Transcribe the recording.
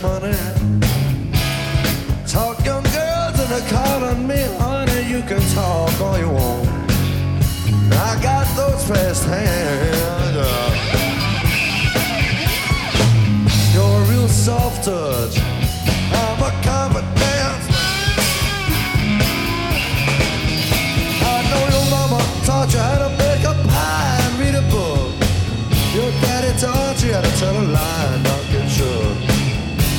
money. Talk young girls and they call on me, honey. You can talk all you want. I got those fast hands. You're a real soft touch.